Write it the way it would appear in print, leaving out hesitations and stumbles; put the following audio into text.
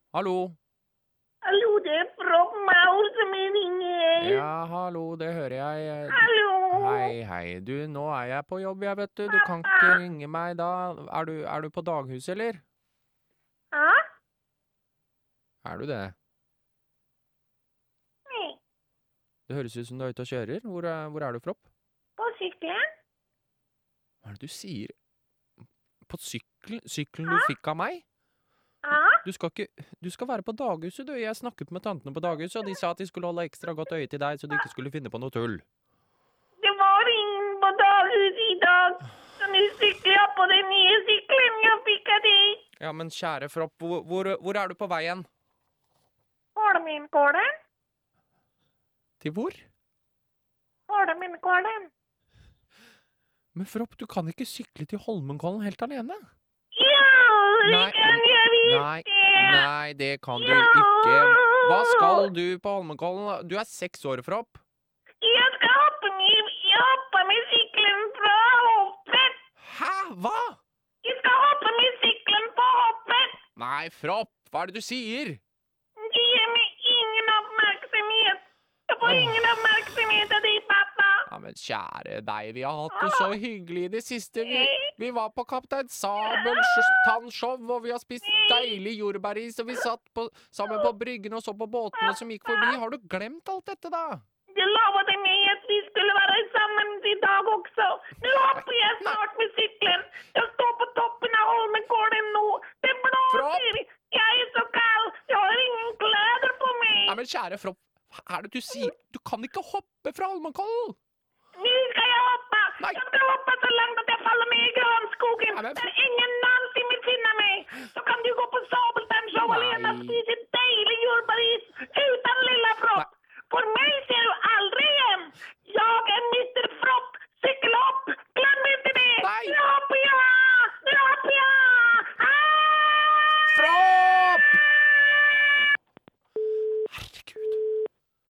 Hallo? Hallo, det er Propp Maur som ringer. Ja, hallo, det hører jeg. Hallo, Hei, hei. Du, nå er jeg på jobb, jeg vet du. Du kan pappa. ikke ringe meg da. Er du på daghuset, eller? Hæ? Er du det? Nei, Det høres ut som du er ute og kjører. Hvor er du, Fropp? på sykkelen. Hva er det du sier? På sykkelen Hæ? du fikk av meg? Hæ? Du skal være på daghuset, du. Jeg snakket med tantene på daghuset, og de sa at de skulle holde ekstra godt øye til deg, så du ikke skulle finne på noe tull. Det var ingen på daghuset i dag. Så nå sykler jeg på den nye sykkelen jeg fikk av deg. Ja, men kjære Fropp, hvor er du på vei igjen? Holmenkollen? Til hvor? Holmenkollen. Men Fropp, du kan ikke sykle til Holmenkollen helt alene. Ja, det kan jeg Nei, visst. nei, det kan du ikke. Hva skal du på Holmenkollen? Du er 6 år, Fropp. Jeg skal hoppe med sykkelen fra hoppet. Hæ? Hva? Jeg skal hoppe med sykkelen på hoppet. Nei, Fropp, hva er det du sier? Det gir meg ingen oppmerksomhet. Jeg får ingen oppmerksomhet av deg, pappa. Ja, men kjære deg, vi har hatt det så hyggelig i det siste. Vi var på Kaptein Sabels tannshow, og vi har spist deilig jordbæris, og vi satt sammen på bryggen og så på båtene som gikk forbi. Har du glemt alt dette, da? Du lovade meg at vi skulle være sammen i dag også. Nå hopper jeg snart med sykkelen. Jeg står på toppen av Holmenkollen nå. Det blåser. Jeg er så kald. Jeg har ingen klær på meg. Nei, men kjære Fropp, hva er det du sier? Du kan ikke hoppe fra Holmenkollen! Nå skal jeg hoppe. Nei. Jeg skal hoppe så langt at jeg faller ned i granskogen. Nei, men- Der ingen Nancy vil finne meg. Så kan du gå på soverom